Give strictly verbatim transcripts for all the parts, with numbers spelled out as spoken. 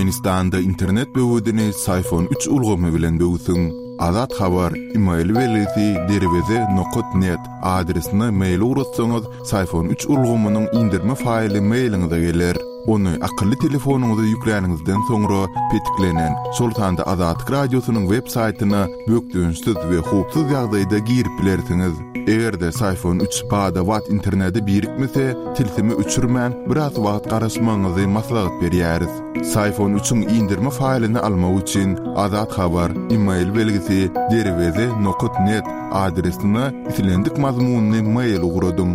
Türkmenistanda internet böwüdini Sayfon üç ulgamy bilen böwsüň. Azat habar email welisi derweze nokta net adresine mail urutsaňyz Sayfon üç ulgamynyň indirme faýly mailiňize geler. Onu akıllı telefonuňyza ýüklenýänizden soňra petiklenen Sultanda Azatlyk radiosynyň web saýtyna bökdüňsiz we hupsuz ýagdaýda girip bilersiňiz. Egerde Sayfon üç pada wat interneti birikmese, tilsimi üçürmän biraz wagt garaşmaňyzy maslahat berýäris. Sayfon üçüň indirme faýlyny almak üçin Azat habar email belgisi derweze nokta net adresine itilendik mazmunny mail ugradyň.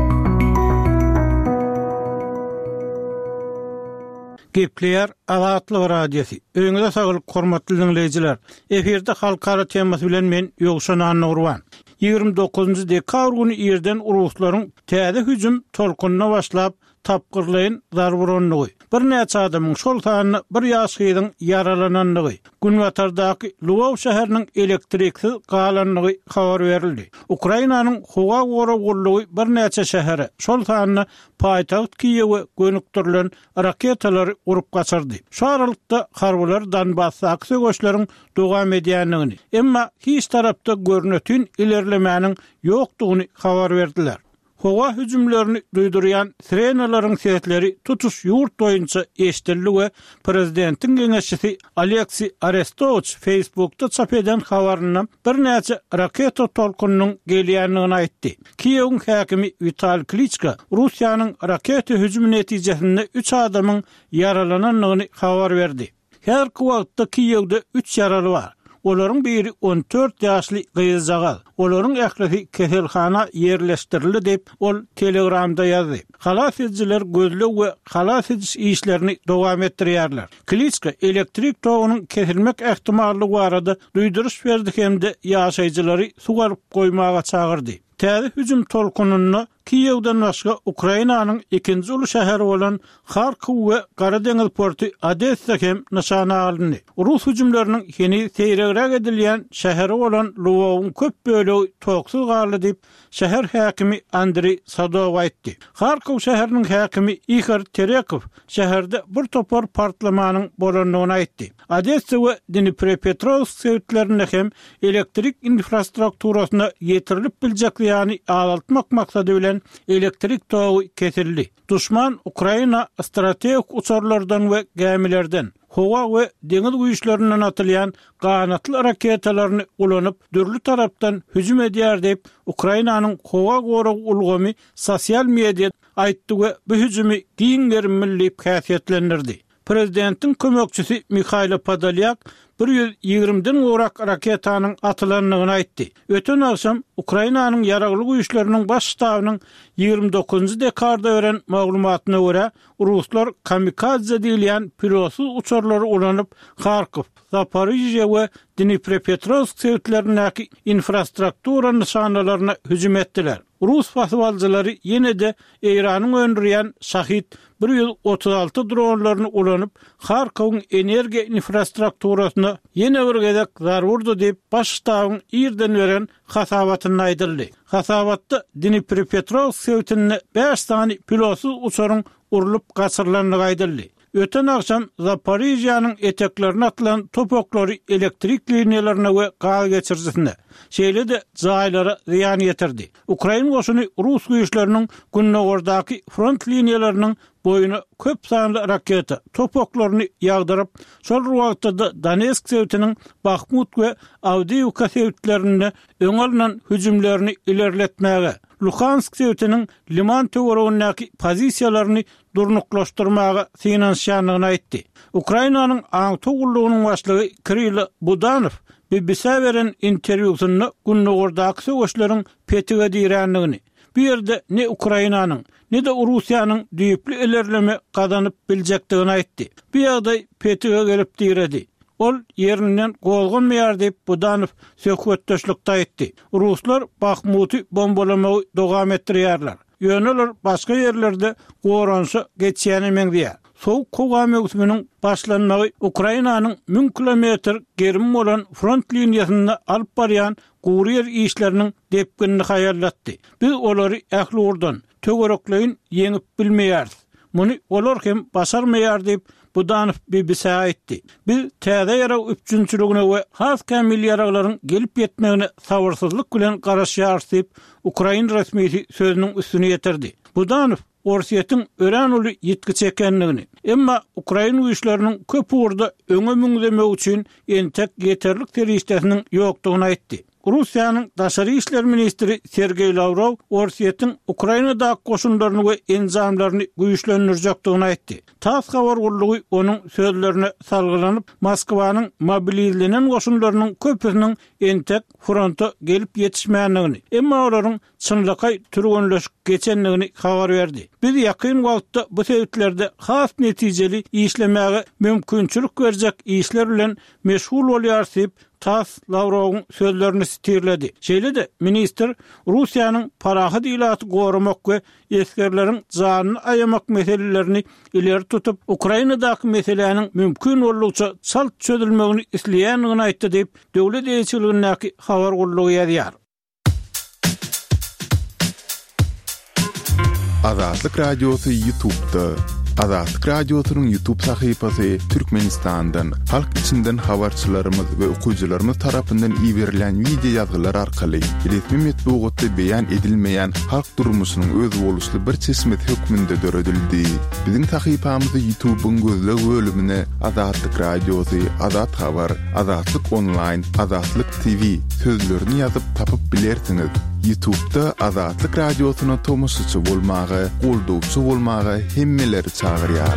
Gepleyer Azatlyk radiosu. Öňüňizde saglyk hormatly dinleýijiler. Eferde halkara temasy bilen men Ýogşan Annurwan. ýygrimi dokuzunçy dekabr güni ýerden uruslaryň täze hüjüm tolkunyna başlap tapgyrlaýyn zarburanlygy. Bir näçe adamyň şol sanyny bir ýaşydyň yaralananlygy, Günwatardaky Lwow şäheriniň elektriksiz galanlygy habar berildi. Ukrainanyň howa gora gollugy bir näçe şähere şol sanyny paýtaxt Kiýewe gönükdirilen raketalary urup gaçyrdy. Şu aralykda harbylar Donbass aksiýaşlaryň dowam edýänligini, emma hiç tarapda görnetin ilerlemäniň ýokdugyny habar berdiler. Hova hüjümlerini duýdurýan sirenalaryň sesleri tutuş ýurt boýunça eşdildi we prezidentiň geňeşçisi Aleksey Arestovich Facebook'ta çap eden habaryna bir näçe raketa tolkunynyň gelýänligini aýtdy. Kiýewiň häkimi Vitaliy Klitschko Russiýanyň raketa hüjümi netijesinde üç adamyň yaralananlygyny habar berdi. Her wagtda Kiýewde üç yaraly bar. Olaryň biri on dört ýaşly gyýyzagal. Olaryň ählisi keselhana ýerleşdirildi dep ol Telegramda ýazdy. Halas ediciler gözlek we halas ediş işlerini dowam etdirýärler. Klitschko elektrik togynyň kesilmek ähtimallygy barada duýduruş berdi hemde ýaşaýjylary sugaryp goýmaga çagyrdy. Täze hüjüm tolkunyny Kiýewden başga Ukrainanyň ikinji uly şäheri bolan Harkiw we Gara deňiz porty Odessa hem nişana alındy. Rus hüjümleriniň heni seýregrek edilýän şäheri bolan Lwowyň köp bölegi toksyz galy diýip şäher häkimi Andrey Sadov aýtdy. Harkiw şäheriniň häkimi Igor Terekov şäherde bir topar partlamanyň bolandygyny aýtdy. Odessa we Dnipropetrovsk şäherlerinde hem elektrik infrastrukturasyna ýetirilip biljekligini aýaltmak maksady bilen elektrik togy kesildi. Düşman Ukraina strategik uçurlardan we gemilerden howa we deňiz güýçlerinden atylýan ganatly raketalaryny ulanyp dürli tarapdan hüjüm edýär diýip Ukrainanyň howa gora ulgamy sosial mediýada aýtdy we bu hüjümi giňler milli häsiýetlendirdi. Prezidentiň kömekçisi Mikhail Podolyak bir yüz ýygriminden gorak raketanyň atylanlygyny aýtdy. Öten akşam Ukrainanyň ýaragly güýçleriniň baş ştabynyň ýygrimi dokuzunçy dekabrda beren maglumatyna görä, Ruslar kamikaze diýilýän pilotsuz uçurlary ulanyp Harkiw, Zaporizhye we Dnipropetrovsk şäherlerindäki infrastruktura nişanalaryna hüjüm etdiler. Rus fasbalcylary ýene de Iranyň öndürýän şahit bir yüz otuz alty dronlaryny ulanyp Harkiwyň energiýa infrastrukturasyna ýene bir gezek zar vurdy diýip baş ştabyň ýerden beren hasabatyny aýdyldy. Hasabatda Dnipropetrovsk şäherine beş sany pilotsuz uçuryň urulup gaçyrylanlygy aýdyldy. Öten akşam Zaporizhýanyň eteklerine atylan topoklary elektrik liniýalaryna we gaz geçirjisine şeýle de jaýlara ziýan ýetirdi. Ukraina goşuny Rus güýçleriniň günnägerdaky front liniýalarynyň boyuna köp sanly raketa topoklaryny ýagdyryp, şol wagtda Donetsk şäheriniň Bakhmut we Avdiivka şäherlerinde öňelnen hüjümlerini ilerletmäge, Luhansk şäheriniň Liman töweregindäki pozisiýalaryny durnuklaşdyrmaga finansiýanlygyny aýtdy. Ukrainanyň aňtogullugynyň başlygy Kirill Budanov B B C beren interwýusyny günnägerdaky söwüşleriň petige diýränligini, bu ýerde ne Ukrainanyň ne de Russiýanyň düýpli ilerleme gadanyp biljekdigini aýtdy. Bu ýagdaý petige gelip diýredi. Ol ýerinden golganmaýar diýip Budanov söhbetdeşlikde aýtdy. Ruslar Bakhmuty bombalamagy dowam etdirýärler. Ýöneler başga ýerlerde goranşa geçýäni meňdiýär. Soğuk kowa mevsimining başlanmagy Ukrainanyň ming kilometr gerim bolan front liniýasyna alyp barýan guryer işleriniň depkinini haýallatdy. Biz olary ähli urdan töwerekleýin ýeňip bilmeýär. Muny olar hem basarmaýar diýip Bu Danif B B C'ye aýtdy. Biz täze ýara üçüncülügine we has kämil ýaraglaryň gelip ýetmegine sabyrsyzlyk bilen garaşýarsyp Ukraina resmiýeti sözüniň üstüne ýetirdi. Bu Danif Orsiýetiň ören uly ýetki çekenligini, emma Ukraina güýçleriniň köp urda öňe müňdemek üçin entek ýeterlik terişdesiniň ýokdugyny aýtdy. Russiýanyň daşary işler ministri Sergey Lavrov Orsiýetiň Ukrainada goşunlaryny we enzamlaryny güýçlendirjekdigini aýtdy. Tass habar gurulugy onuň sözlerine salgylanyp, Moskwanyň mobilizlenen goşunlarynyň köpüsiniň entek fronta gelip ýetişmänligini, emma olaryň çynlykay türgünleşip geçenligini habar berdi. Biz ýakyn wagtda bu sebäplerde has netijeli işlemäge mümkinçilik berjek işler bilen meşgul bolýarsyp Tass Lavrov'un sözlerini stirledi. Şeýle-de minister Russiýanyň parahat ilaty gorumak we eskerlerin janyny aýamak meselelerini ileri tutup Ukrainadaky meselelerin mümkin bolýança çalt çözülmegini isleýänligini aýtdy diýip döwlet elçiligindäki habar gurulugy ýazýar. Azatlyk radiosu YouTube'da. Azatlyk radiosynyň YouTube sahypasy Türkmenistandan, halk içinden habarçylarymyz we okuwçylarymyz tarapyndan iýerilen video ýazgylar arkaly resmi metbuatda beýan edilmeýän halk durmuşynyň öz boluşly bir çeşmet hökmünde döredildi. Biziň sahypamyzy YouTube'un gözleg bölümine Azatlyk radiosu, Azat habar, Azatlyk online, Azatlyk T V sözlerini ýazyp tapyp bilersiňiz. YouTube'da Azatlyk radiosyna tomoşçy bolmagy, goldowçy bolmagy hemmeleri çağırýar.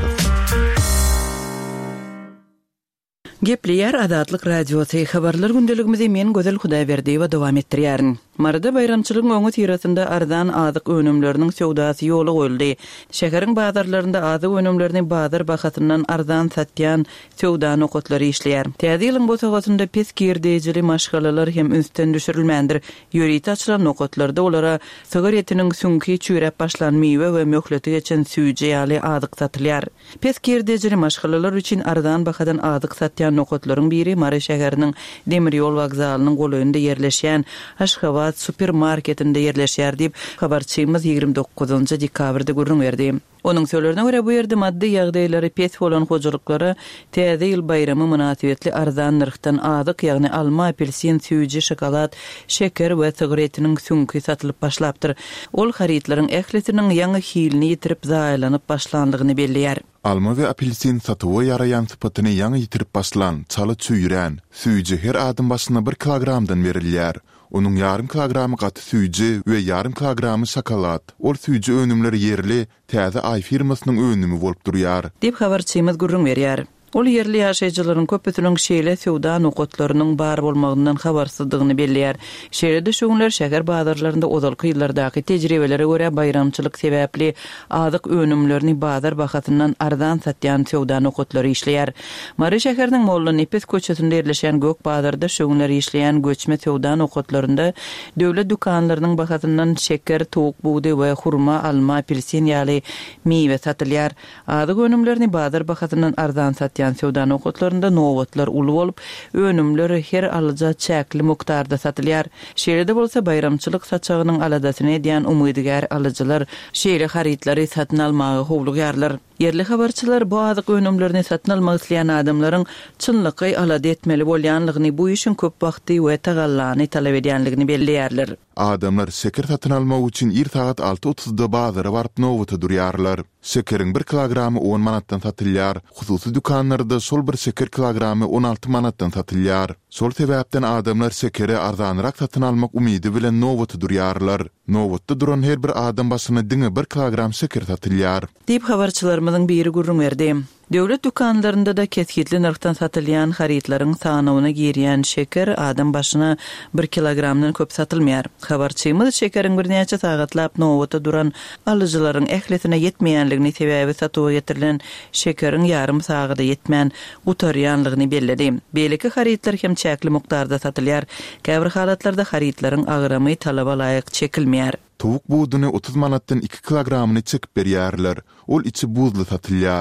Gepleýär Azatlyk radiosu habarlar gündeligimizi men Gözel Hudaýberdi we dowam etdirýärin. Marada bayramçylygyň öňü tirasynda ardan azyk önümleriniň söwdasy ýoly goýuldy. Şäheriň bazarlarynda azyk önümlerini bazar bahasyndan ardan satýan söwda nokotlary işleýär. Täze ýylyň bu sowatynda pes girdejili maşgalalar hem üstten düşürilmändir. Ýöriti açylan nokotlarda olara sigaretiniň süňki çüýrep başlan meýwe we möhleti geçen süýje ýaly azyk satylýar. Pes girdejili maşgalalar üçin ardan bahadan azyk satýan nokotlaryň biri Mara şäheriniň demir ýol wagzalynyň goýunda ýerleşýän Aşgabat supermarketinde ýerleşýär diýip habarçymyz ýygrimi dokuzunçy dekabrda görüň berdi. Onun sözlerine göre bu ýerde maddi ýagdaýlary pes bolan hojalyklary täze ýyl bayramy münasibetli arzan narhdan azyk, ýagny alma, apelsin, süýji, şokolad, şeker we sigaretiniň süňki satylyp başlapdyr. Ol haritlaryň ählisiniň ýaňy hilini ýitirip zaýlanyp başlandygyny belliýär. Alma we apelsin satywy ýaraýan sypatyny ýaňy ýitirip başlan, çaly çüýren, süýji her adym başyna bir kilogramdan berilýär. Onun yarım kilogramy gaty süýji we yarım kilogramy şokolad. Ol süýji önümleri yerli, täze ay firmasynyň önümi bolup durýar. Dip habarçymyz gurrun berýär. Ol yerli ýaşaýjylaryň köpüsiniň şeýle söwda nokotlarynyň bar bolmagyndan habarsyzdygyny belliýär. Şeýle-de şoňlar şäher bazarlarynda ozalky ýyllardaky tejribelere görä bayramçylyk sebäpli azyk önümlerini bazar bahasyndan ardan satýan söwda nokotlary işleýär. Mary şäheriniň Molla Nepes köçesinde ýerleşen Gök bazarda şoňlar işleýän göçme söwda nokotlarynda döwlet dukanlarynyň bahasyndan şeker, towuk buğdy we hurma, alma, apelsin ýaly meýwe satylýar. Azyk önümlerini bazar bahasyndan ardan satýan söwda nokotlarynda nowatlar uly bolup, önümleri her alyja çäkli mukdarda satylýar. Şeýle-de bolsa bayramçylyk saçagynyň aladasyny edýän umydygar alyjylar şeýle haritlary satyn almagy howlugýarlar. Yerli habarçylar bu azyk önümlerini satyn almak isleýän adamlaryň çynlyky alada etmeli bolýanlygyny, bu işin köp wagty we tagallany talap edýänligini belliýärler. Adamlar şeker satyn almak üçin ir saat alty otuzda bazara barıp nowata durýarlar. Şekeriň bir kilogramy on manatdan satylýar. Hususy dukanlarda şol bir şeker kilogramy on alty manatdan satylýar. Şol sebäpden adamlar şekeri arzanyrak satyn almak umydy bilen nowata durýarlar. Nowatda duran her bir adam başyna diňe bir kilogram şeker satylýar. Diýip habarçylarymyzyň biri gurrun berdi. Döwlet dukanlarynda da keskitli narhdan satylýan haritlaryň sanawyna girýän şeker adam başyna bir kilogramdan köp satylmýar. Habarçymyz şekeriň bir näçe sagatlap nowata duran alyjylaryň ählisine ýetmeýänligini sebäbi satywa getirilen şekeriň ýarym sagada ýetmän gutarýanlygyny belledi. Belki haritlar hem çäkli mukdarda satylýar. Käbir halatlarda haritlaryň agramy talaba laýyk çekilmeýär. Towuk buğdyny otuz manatdan iki kilogramyny çekip berýärler. Ol içi buzly satylýar.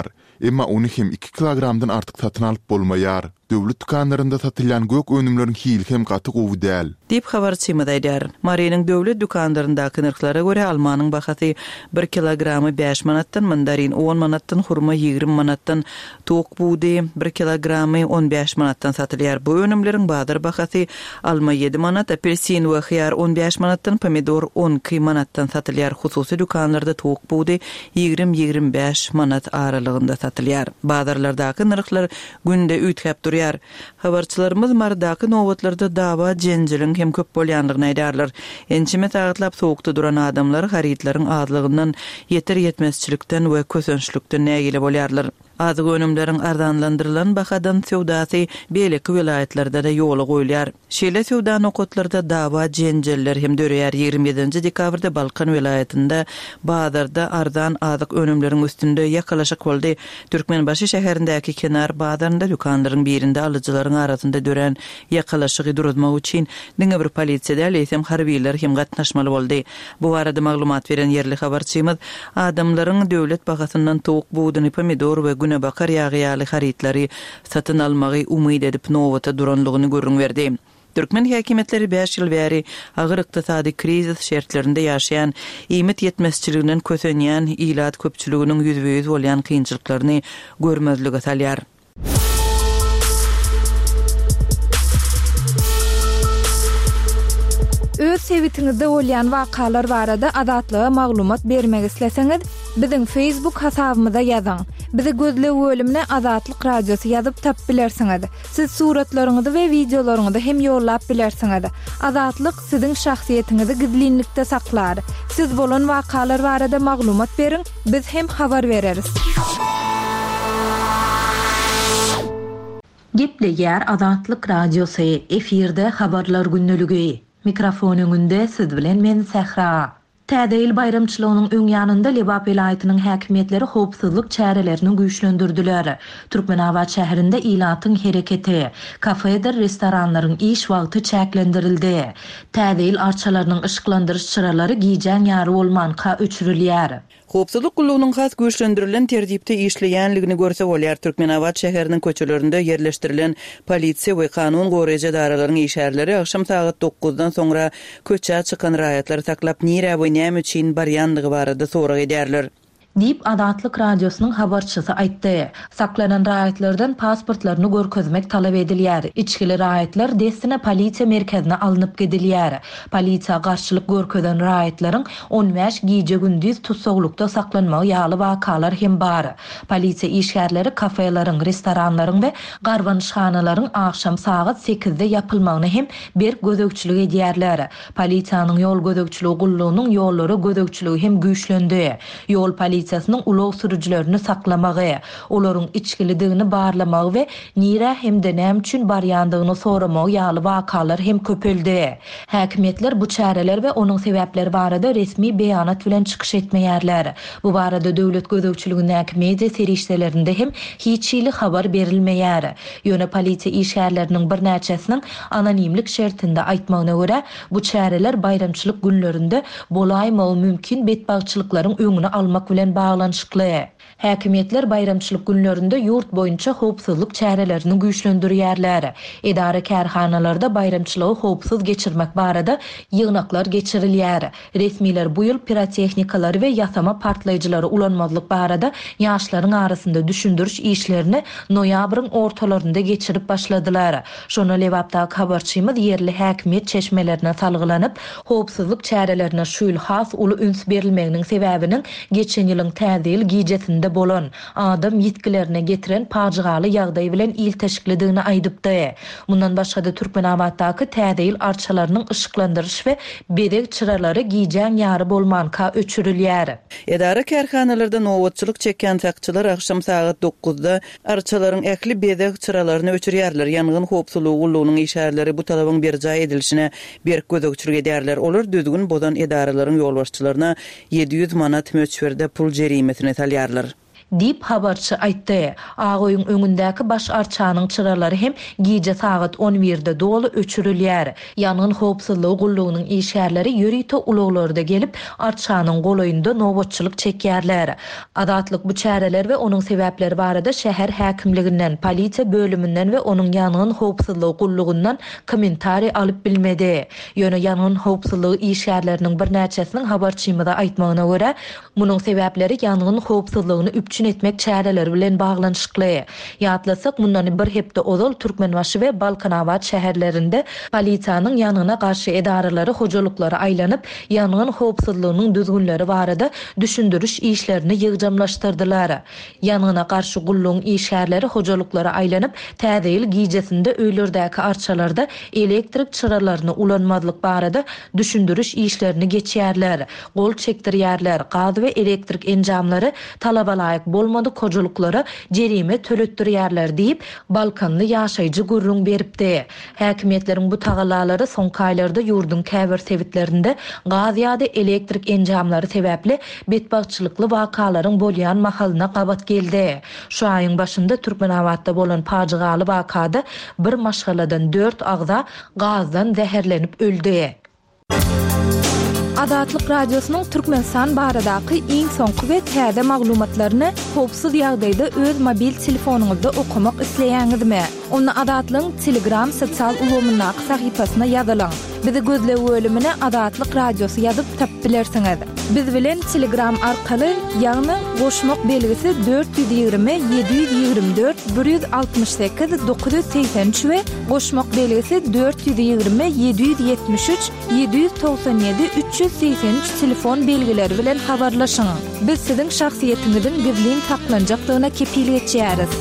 emma onu hem iki kilogramdan artık satın alıp bolmaýar. Döwlet dükanlarında satylan gök önümlerin hili hem gaty gowy däl. Dip habar çymyda aýdar. Mariýanyň döwlet dükanlaryndaky nyrklara görä almanyň bahasy bir kilogramy beş manatdan, mandarin on manatdan, hurma ýigrim manatdan, tok buğdy bir kilogramy on beş manatdan satylýar. Bu önümleriň badyr bahasy alma yedi manat, apelsin we hyýar on beş manatdan, pomidor on iki manatdan satylýar. Hususy dükanlarda tok buğdy ýigrim ýigrim beş manat aralygynda satylýar. Bazarlardaky nyrklar günde üýtgäp durýar. Habarçylarymyz mardaky nowatlarda dawa jenjeliň hem köp bolýanlygyny aýdarlar. Ençime taýatlap soğukda duran adamlar haritlaryň azlygyndan, yeter yetmezçilikden we kösönçlükden nägile bolýarlar. Azyk önümleriň ardanlandyrylan bahadan sewdasy beýleki vilayetlerde de ýoly goýulýar. Şeýle sewda nokotlarda dawa jenjeller hem dörýär. ýygrimi ýedinji dekabrda Balkan vilayetinde bazarda ardan azyk önümleriň üstünde ýakalaşyk boldy. Türkmenbaşy şäherindäki kenar bazarynda dükanlaryň birinde alyjylaryň arasynda dören ýakalaşygy durutmak üçin diňe bir polisiýa leýsem harbiýler hem gatnaşmaly boldy. Bu barada maglumat beren yerli habarçymyz adamlaryň döwlet bahasyndan tok buğdyny, pomidor we güne bakar ýagyýaly haritleri satyn almagy umyt edip nowata duranlygyny görüň berdi. Türkmen häkimetleri beş ýyl bäri agyr ykdysady krizis şertlerinde ýaşaýan, iýmet ýetmezçiliginden kösenýän ilat köpçüliginiň ýüzbe ýüz bolýan kynçylyklaryny görmezlige salýar. Öz sevitiňizde bolýan wakalar barada adatlyga maglumat bermek isleseňiz, biziň Facebook hasabymyza ýazyň. Bizi gözlep bölümine Azatlyk Radiosu ýazyp tap bilersiňiz. Siz suratlaryňyzy we videolaryňyzy hem ýollap bilersiňiz. Azatlyk siziň şahsiýetiniňizi gizlinlikde saklar. Siz bolan wakalar barada maglumat beriň, biz hem habar bereriz. Gepleýär Azatlyk Radiosu efirde habarlar günnüligi. Mikrofon öňünde siz bilen men Sehra. Täzeýil bayramçylygynyň öň ýanynda Lebap vilayatynyň häkimetleri howpsuzlyk çärelerini güýçlendirdiler. Türkmenabad şäherinde ilatyň hereketi, kafeler, restoranlaryň iş wagty çäklendirildi. Täzeýil arçalarynyň ışıklandyrış çyralary giýjen ýary bolmanka öçürilýär. Howpsuzlyk gullugynyň has güýçlendirilen tertipde işleýänligini görse bolýar. Türkmenabad şäheriniň köçelerinde ýerleşdirilen polisiýa we kanun goraýjy daralaryň işärleri akşam saat dokuzdan soňra köçe çykan raýatlary taklap nire we näme üçin barýanlygy barada sorag edýärler. Dip Azatlyk Radiosynyň habarçysy aýtdy. Saklanan raýatlardan pasportlaryny görkezmek talap edilýär. İçkili raýatlar destine polisiýa merkezine alınıp gedilýär. Polisiýa garşylyk görkezen raýatlaryň on beş giýje gündüz tutsaglykda saklanmagy ýaly wakalar hem bar. Polisiýa işgärleri kafelaryň, restoranlaryň we garwanşhanalaryň akşam saat sekizde ýapylmagyny hem bir gözegçilik edýärler. Polisiýanyň ýol gözegçiligi gullugynyň ýollary gözegçiligi hem güýçlendi. Ýol polisiýasynyň ulug sürüjilerini saklamagy, olaryň içkilidigini barlamagy we nire hem de näme üçin barýandygyny soramagy ýaly wakalar hem köpeldi. Häkimetler bu çäreler we onuň sebäpleri barada resmi beýanat bilen çykyş etmeýärler. Bu barada döwlet gözegçiligindäki media serişdelerinde hem hiç ýyly habar berilmeýär. Ýöne polisiýa işgärleriniň bir näçesiniň anonimlik şertinde aýtmagyna görä, bu çäreler bayramçylyk günlerinde bolaýmagy mümkin betbagçylyklaryň öňüne almak bilen bağlanşykly. Häkimetler bayramçylyk günlerinde ýurt boýunça howpsuzlyk çärelerini güýçlendirýärler. Edara kärhanalarda bayramçylygy howpsuz geçirmek barada ýygnaklar geçirilýär. Resmiler bu ýyl pirotexnikalary we ýasama partlaýjylary ulanmazlyk barada ýaşlaryň arasynda düşündiriş işlerini noýabryň ortalarynda geçirip başladylar. Şonu Lewapdaky habarçymyz yerli häkimet çeşmelerine salgylanyp, howpsuzlyk çärelerini şu ýyl has uly üns berilmeginiň sebäbiniň geçen ýylyň täzeýil giýjesinde bolan adam ýetkilerine getiren pajygaly ýagdaý bilen il teşkildigini aýdypdy. Mundan başga da Türkmenabaddaky täzeýil arçalarynyň ışıklandyrış we bedek çyralary giýjen ýary bolmanka öçürilýär. Edara kärhanalarda nowatçylyk çeken takçylar akşam saat dokuzda arçalaryň äkli bedek çyralaryny öçürýärler. Ýangyn howpsuzlygy gullugynyň işärleri bu talabyň berjaý edilişine berk gözegçilik edýärler. Olar düzgün bodan edaralaryň ýolbaşçylaryna yedi ýüz manat möçberde pul jerimesine salýarlar. diýip habarçy aýtdy. Agoýyň öňündäki baş arçanyň çyralary hem gije saat on birde dolu öçürilýär. Ýangyn howpsuzlygy gullugynyň işgärleri ýörüýte ulaglarda gelip arçanyň golaýynda nowatçylyk çekýärler. Adatlyk bu çäreler we onuň sebäpleri barada şäher häkimliginden, polisiýa bölümünden we onuň ýangyn howpsuzlygy gullugundan kommentari alyp bilmedi. Ýöne ýangyn howpsuzlygy işgärleriniň bir näçesiniň habarçymyda aýtmagyna görä, munyň sebäpleri ýangyn howpsuzlygyny üpçün etmek çäreleri bilen baglanyşykly. Ýatlasak, mundan bir hepde ozal Türkmenbaşy we Balkanawat şäherlerinde polisiýanyň ýanyna garşy edaralary hojalyklary aýlanyp, ýangyn howpsuzlygynyň düzgünleri barada düşündürüş işlerini ýygjamlaşdyrdylar. Ýanyna garşy gullugyň işgärleri hojalyklary aýlanyp, täze ýyl gijesinde öýlerdäki arçalarda elektrik çyralaryny ulanmadlyk barada düşündürüş işlerini geçýärler, gol çekdirýärler, gaz we elektrik enjamlary talaba laýyk bolmady hojalyklara jerime töletdirýärler diýip Balkanly ýaşaýjy gurrun beripdi. Häkimetleriň bu tagalary soňky aýlarda ýurdun käbir sebitlerinde gaz ýa-da elektrik enjamlary sebäpli betbagçylykly wakalaryň bolýan mahalyna gabat geldi. Şu aýyň başynda Türkmenawatda bolan pajigaly wakada bir maşgaladan dört agza gazdan zäherlenip öldü. Adatlyk radiosynyň Türkmenistan baradaky iň soňky we täze maglumatlaryny howpsuz ýagdaýda öz mobil telefonuňyzda okumak isleýäňizmi? Onu Adatlyň Telegram sosial ulgamynyň sahypasyna ýazylaň. Bizi gözle bölümine Adatlyk Radiosy ýazyp tapyp bilersiňiz. Biz bilen Telegram arkaly ýagny goşmak belgisi dört yüz ýygrimi yedi yüz ýygrimi dört bir yüz altymyş sekiz dokuz yüz seksen üç we goşmak belgisi dört yüz ýygrimi yedi yüz ýetmiş üç yedi yüz toksan ýedi üç yüz seksen üç telefon belgileri bilen habarlaşyň. Biz siziň şahsiýetiňizin gizlin saklanjaklygyna kepil etýäris.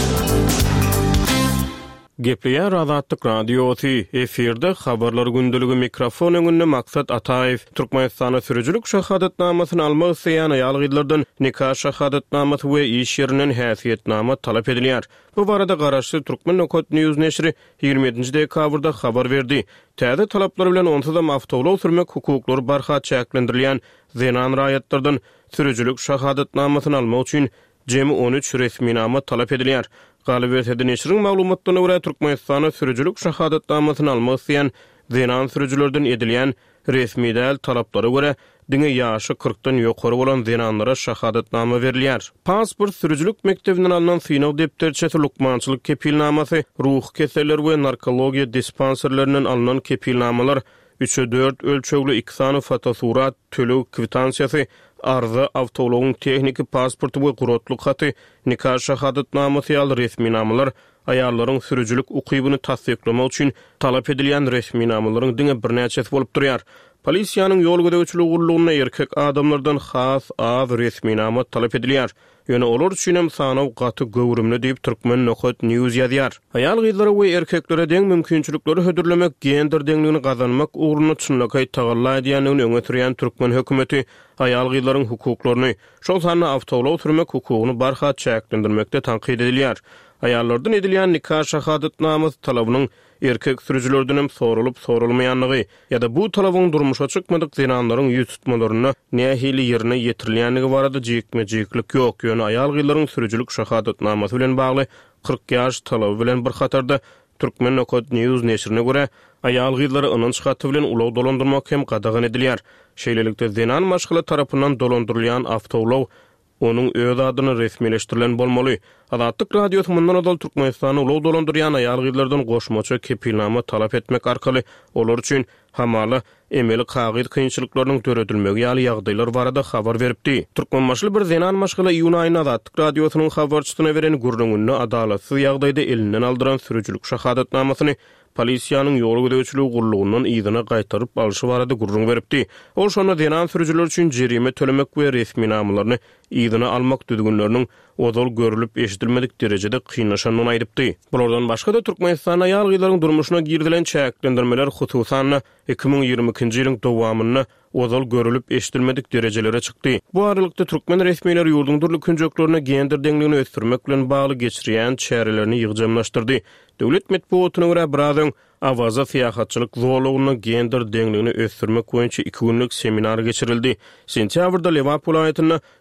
Gepleýär Azatlyk Radiosy efirde habarlar gündeligi mikrofon öňünde Maksat Ataýew Türkmenistana sürüjülük şahadatnamasyny almak isleýän aýalgylardan nikah şahadatnamasy we iş ýeriniň häsiýetnama talap edilýär. Bu barada garaşly Türkmen Nokot News neşri ýygrimi ýedinji dekabrda habar berdi. Täze talaplar bilen onsuzam awtowlaw sürmek hukuklary barha çäklendirilýän zenan raýatlardan sürüjülük şahadatnamasyny almak üçin jemi on üç resminama talap edilýär. Galibiyet neşriň maglumatlaryna görä Türkmenistana sürüjülük şahadatnamasyny almak isleýän zenan sürüjülerden edilýän resmi däl talaplara görä diňe ýaşy kırkdan ýokary bolan zenanlara şahadatnama berilýär. Pasport sürüjülük mektebinden alynan synaw depterçesi lukmançylyk kepilnamasy, ruh keseler we narkologiýa dispanserlerinden alynan kepilnamalar, üç dört ölçegli iki sany fotosurat, tölew kwitansiýasy, arza awtowlagyň tehniki pasporty we gurutluk haty, nikah şahadatnamasy ýaly resminamalar aýallaryň sürüjülük ukybyny tasdiklamak üçin talap edilýän resminamalaryň diňe birnäçesi bolup durýar. Polisiýanyň ýol gödäwçiligi gullugyna erkek adamlardan has az resminama talap edilýär. Ýöne olar üçin hem sanaw gaty gowrumly diýip Türkmen Nokot News ýazýar. Aýal gyzlara we erkeklere deň mümkinçilikleri hödürlemek, gender deňligini gazanmak ugruna çynlykay tagalla edýändigini öňe sürýän Türkmen hökümeti aýal gyzlaryň hukuklaryny, şol sany awtowlaw sürmek hukugyny barha çäklendirmekde tanqid edilýär. Aýallardan edilýän nikah şahadatnamasy talabynyň erkek sürüjülerden hem sorulup sorulmaýanlygy ýa-da bu talabyň durmuşa çykmadyk zenanlaryň ýüz tutmalaryna nähili ýerine ýetirilýänligi barada jekme-jeklik ýok. Ýöne aýal gyzlaryň sürüjülük şahadatnamasy bilen bagly kırk ýaş talaby bilen bir hatarda Türkmen Nokot News neşrine görä aýal gyzlary ynanç haty bilen ulaw dolandyrmak hem gadagan edilýär. Şeýlelikde zenan maşgala tarapyndan dolandyrylýan awtowlaw onun öz adyny resmileşdirilen bolmaly. Adatlyk Radiosy mundan adal Türkmenistany ulaw dolandyrýan aýal gyzlardan goşmaça kepilnama talap etmek arkaly olar üçin hamaly emeli kagyd kynçylyklarynyň töredilmegi ýaly ýagdaýlar barada habar beripdi. Türkmenbaşly bir zenan maşgala ýyny aýyna Adatlyk Radiosynyň habarçysyna beren gurrungyny adalatsyz ýagdaýda elinden aldyran sürüjülük şahadatnamasyny polisiýanyň ýol gödäwçiligi gurrugyndan ýygyna gaýtaryp alyşy barada gurrun beripdi. Ol şonu zenan sürüjüler üçin jerime tölemek we resminamalaryny ýygyna almak düzgünleriniň ozal görülüp eşidilmedik derejede kynlaşanyny aýdypdy. Bulardan başga da Türkmenistan aýal gyzlaryň durmuşyna girdilen çäklendirmeler hususan iki ming ýygrimi ikinji ýylyň dowamyny ozal görülüp eşidilmedik derejelere çykdy. Bu aralykda Türkmen resmileri ýurduň durly künjeklerine gender deňligini ösdürmek bilen bagly geçirýän çärelerini ýygjamlaşdyrdy. Döwlet medeniýetine görä birazyň awaza fiýahatçylyk zorlugyny gender deňligini ösdürmek boýunça iki günlük seminar geçirildi. Sentýabrda Lewap vilayatyna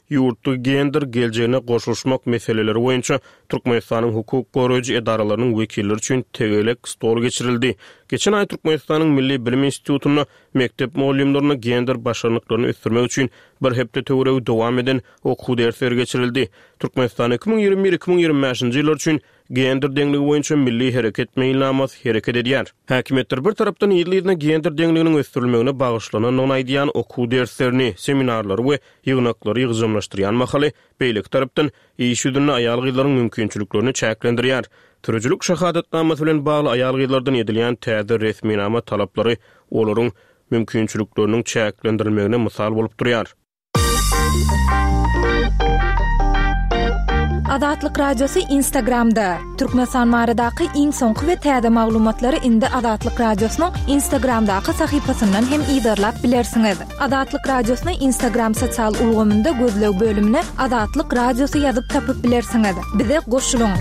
ýurtdy gender geljegine goşulmak meseleleri boýunça Türkmenistanyň hukuk goraýjy edaralarynyň wekilleri üçin tegelek stor geçirildi. Geçen ay Türkmenistanyň Milli Bilim Institutyna mektep muallimlerine gender başaranyklaryny ösdürmek üçin bir hepde töweregi dowam eden okuw dersleri geçirildi. Türkmenistan iki bin ýygrimi bir iki bin ýygrimi beşinji ýyllar üçin gender deňligi boýunça milli hereket meýilnamasy hereket edýär. Häkimetler bir tarapdan ýyllygyna gender deňliginiň ösdürilmegine bagyşlanan onaýdýan okuw derslerini, seminarlary we ýygnaklary ýygyjamlaşdyran mahaly beýlik tarapdan iş ýüzüne aýal gyzlaryň mümkinçiliklerini çäklendirýär. Türüjülük şahadatnamasy bilen bagly aýal gyzlardan edilýän täze resminama talaplary olaryň mümkinçilikleriniň çäklendirilmegine mysal bolup durýar. Adatlyk Radiosu Instagramda. Türkmenistan maradaky iň soňky we täze maglumatlary indi Adatlyk Radiosynyň Instagramdaky sahypasyndan hem ýa-da bilersiňiz. Adatlyk Radiosyny Instagram sosial ulgamynda gözleg bölümine Adatlyk Radiosu ýazyp tapyp bilersiňiz. Bize goşulyň.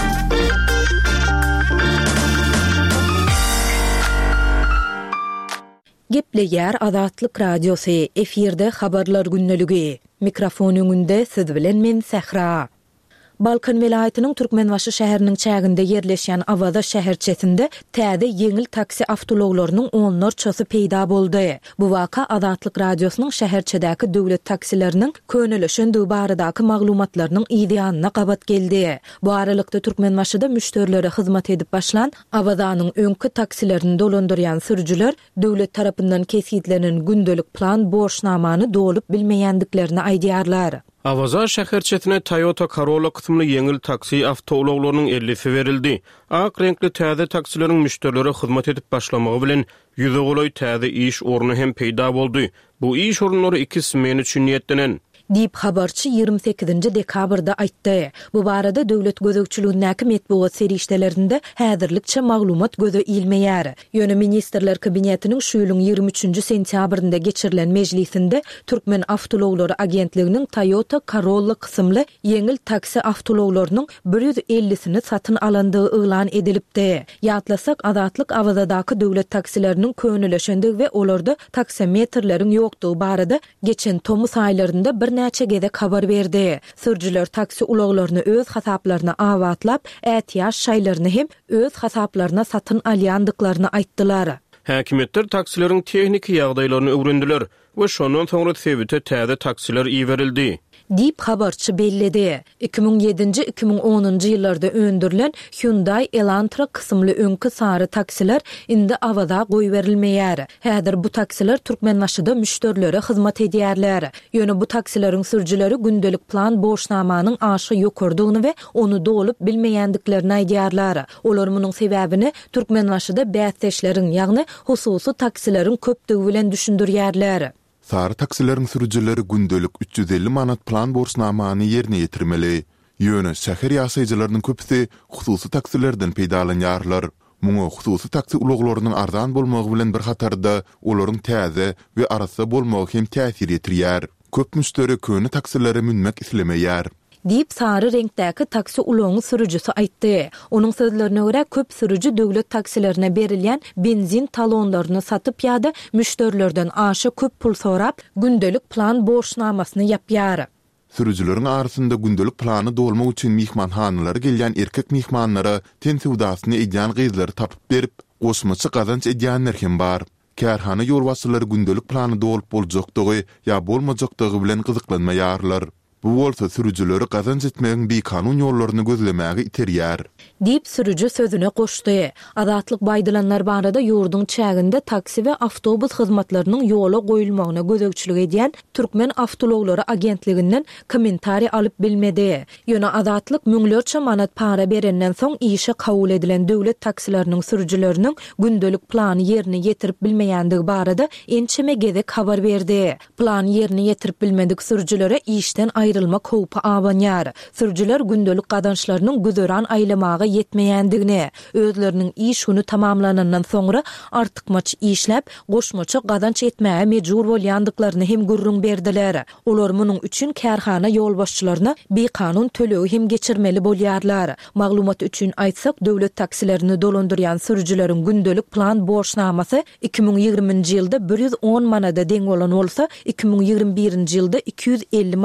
Gepleýär Adatlyk Radiosu efirde habarlar günneligi. Mikrofon öňünde siz bilen men Sahra. Balkan vilayatynyň Türkmenbaşy şäheriniň çäginde ýerleşýän Awada şäherçesinde täze ýeňil taksi awtologlarynyň onlarçasy peýda boldy. Bu waka Adatlyk Radiosynyň şäherçedäki döwlet taksileriniň könüleşendiği baradaky maglumatlarynyň ýa-da gabat geldi. Bu aralykda Türkmenbaşyda müşterilere hyzmat edip başlan Awadanyň öňkü taksilerini dolandyrýan sürüjüler döwlet tarapyndan kesýitlenen gündelik plan borçnamany dolup bilmeýändiklerini aýdýarlar. Awaza şäherçetine Toyota Corolla kısmly ýeňil taksi awtologlarynyň ellisi berildi. Ak renkli täze taksileriň müşterilere hyzmat edip başlamagy bilen ýüze golaý täze iş orny hem peýda boldy. Bu iş orunlary iki smen üçin niýetlenen. Dip habarçy ýygrimi sekizinji dekabrda aýtdy. Bu barada döwlet gözegçiligindäki metbuat serişdelerinde häzirlikçe maglumat göze ilmeýär. Ýöne ministrler kabinetiniň şu ýylyň ýygrimi üçinji sentýabrynda geçirilen mejlisinde Türkmen Awtologlary Agentliginiň Toyota Corolla kysymly ýeňil taksi awtologlarynyň bir ýüz ellisini satyn alandygy elan edilipdi. Ýatlasak Adatlyk Awazadaky döwlet taksileriniň könüleşendigi we olarda taksometrleriň ýokdugy barada geçen tomus aýlarynda bir näçe gede habar berdi. Sürüjüler taksi ulaglaryny öz hasaplaryna awatlap, ätýaş şaýlaryny hem öz hasaplaryna satyn alýandyklaryny aýtdylar. Häkimetler taksileriň tehnik ýagdaýlaryny öwrendiler we şondan soňra sebite täze taksiler iýerildi. Dip habarçy belledi. iki bin ýedinji iki bin onunji ýyllarda öndürilen Hyundai Elantra kysymly öňkü sary taksiler indi Awada goý berilmeýär. Häzir bu taksiler Türkmenbaşyda müşterilere hyzmat edýärler. Ýöne bu taksileriň sürüjüleri gündelik plan borçnamanyň aşy ýokurdygyny we onu dolup bilmeýändiklerini aýdýarlar. Olar munyň sebäbini Türkmenbaşyda bäsleşleriň, ýagny hususy taksileriň köpdigi bilen düşündirýärler. Sary taksileriň sürüjüleri gündelik üç yüz elli manat plan borçnamany ýerine ýetirmeli. Ýöne şäher ýaşaýjylarynyň köpüsi hususy taksilerden peýdalanýarlar. Muňa hususy taksi ulaglarynyň arzan bolmagy bilen bir hatarda olaryň täze we arasy bolmagy hem täsir ýetirýär. Köp müşteri köni taksilere minmek islemeýär. Dip sarı renkdäki taksi uloňy sürüjüsi aýtdy. Onuň sözlerine görä köp sürüjü döwlet taksilerine berilýän benzin talonlaryny satyp ýa-da müşterilerden aşy köp pul sorap gündelik plan borçnamasyny ýapýar. Sürüjüleriň arasynda gündelik plany dolmak üçin mihmanhanalary gelýän erkek mihmanlara ten sewdasyny edýän gyzlary tapyp berip goşmaçy gazanç edýänler hem bar. Kärhana ýolbaşçylary gündelik plany dolup boljakdygy ýa bolmajakdygy bilen gyzyklanmaýarlar. Bu bolsa sürüjüleri gazanç etmegiň bir kanun ýollaryny gözlemäge iterýär. Dip sürüjü sözüne goşdy. Adatlyk baýdalanlar barada ýurdun çäginde taksi we awtobus hyzmatlarynyň ýola goýulmagyna gözegçilik edýän Türkmen Awtologlary Agentliginden kommentari alyp bilmedi. Ýöne Adatlyk müňlerçe manat para berenden soň işe kabul edilen döwlet taksileriniň sürüjüleriniň gündelik plany ýerine ýetirip bilmeýändigi barada ençeme gezek habar berdi. Plan ýerine ýetirip bilmedik sürüjülere işden aýrylma howpy abanýar. Sürüjüler gündelik gadançlarynyň güzöran aýlamagy yetmeýändigini, özleriniň iş güni tamamlanandan soňra artykmaç işläp, goşmaça gadanç etmäge mejbur bolýandyklaryny hem gurrun berdiler. Olar munyň üçin kärhana ýolbaşçylaryna bir kanun tölegi hem geçirmeli bolýarlar. Maglumat üçin aýtsak, döwlet taksilerini dolandyrýan sürüjüleriň gündelik plan borçnamasy iki bin ýygrimiňji ýylda bir ýüz on manada deň bolan bolsa, iki bin ýygrimi birinji ýylda iki yüz elli manada we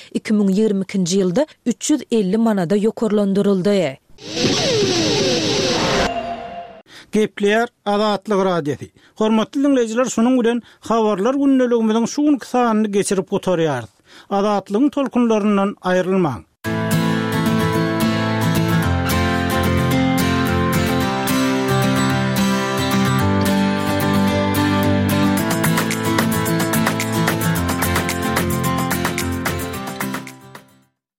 iki ming ýygrimi ikinji ýylda üç ýüz elli manada ýokarlandyryldy. Gepleýär Azatlyk radiosi. Hormatly dinleýijiler, şonuň bilen habarlar gündeligimiziň şuň kysanyny geçirip oturýar. Azatlygyň tolkunlaryndan aýrylmaň.